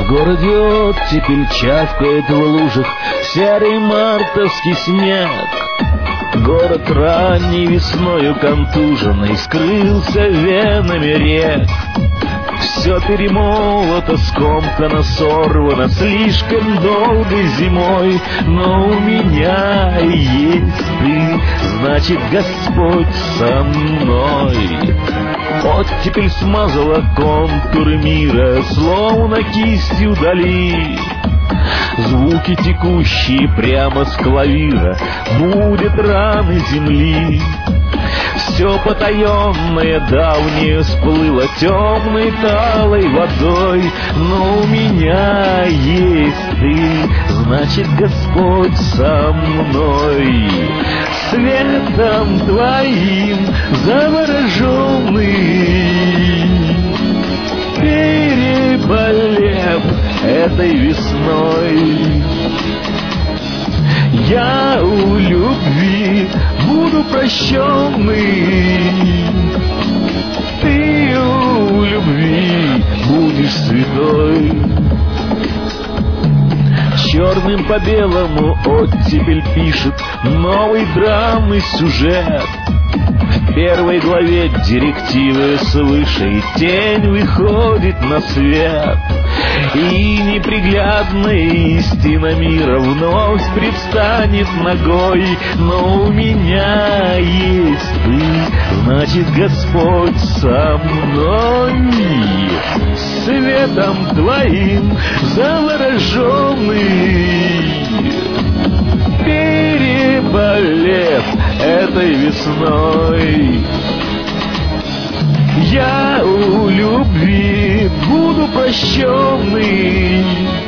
В городе оттепель чавкает в лужах серый мартовский снег. Город ранней весною контуженный скрылся венами рек. Все перемолото, скомкано, сорвано слишком долгой зимой. Но у меня есть ты, значит, Господь со мной. Оттепель смазала контуры мира, словно кистью дали. Звуки, текущие прямо с клавира, будут раны земли. Все потаенное давнее всплыло темной талой водой. Но у меня есть ты, значит, Господь со мной. Светом твоим завороженный, переболев этой весной, я у любви буду прощенный. Ты у любви будешь святой. Черным по белому оттепель пишет новый драмный сюжет. В первой главе директивы свыше, и тень выходит на свет. И неприглядная истина мира вновь предстанет ногой. Но у меня есть ты, значит, Господь со мной. Светом твоим завороженный, переболев этой весной, я у любви буду прощенный.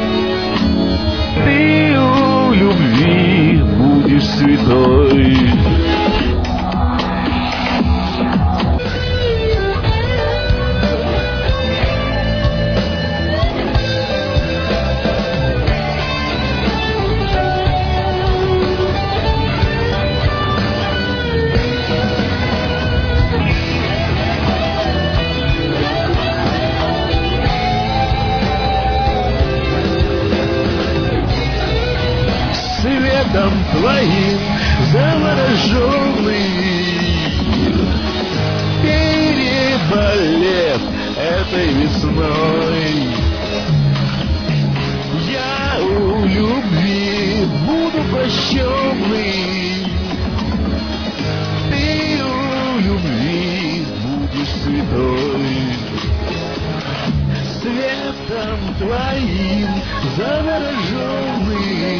Ты у любви будешь святой. Светом твоим завороженный, переболев этой весной, я у любви буду прощенный. Ты у любви будешь святой. Светом твоим завороженный,